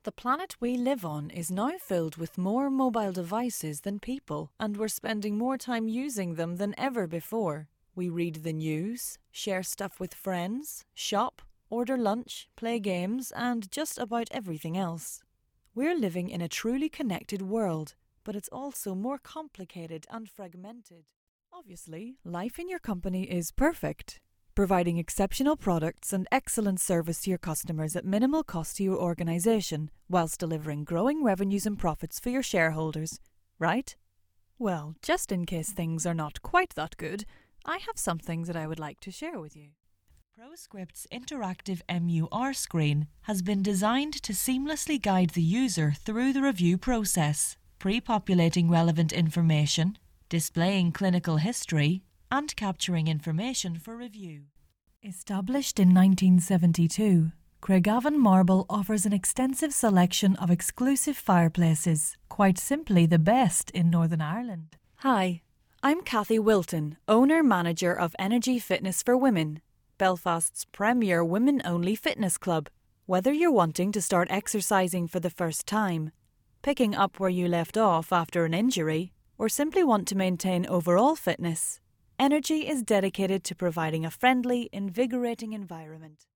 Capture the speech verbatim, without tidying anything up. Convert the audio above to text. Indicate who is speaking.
Speaker 1: The planet we live on is now filled with more mobile devices than people, and we're spending more time using them than ever before. We read the news, share stuff with friends, shop, order lunch, play games, and just about everything else. We're living in a truly connected world, but it's also more complicated and fragmented. Obviously, life in your company is perfect, providing exceptional products and excellent service to your customers at minimal cost to your organisation, whilst delivering growing revenues and profits for your shareholders, right? Well, just in case things are not quite that good, I have some things that I would like to share with you. ProScript's interactive M U R screen has been designed to seamlessly guide the user through the review process, pre-populating relevant information, displaying clinical history, and capturing information for review. Established in nineteen seventy-two, Craigavon Marble offers an extensive selection of exclusive fireplaces, quite simply the best in Northern Ireland. Hi, I'm Kathy Wilton, owner-manager of Energy Fitness for Women, Belfast's premier women-only fitness club. Whether you're wanting to start exercising for the first time, picking up where you left off after an injury, or simply want to maintain overall fitness, Energy is dedicated to providing a friendly, invigorating environment.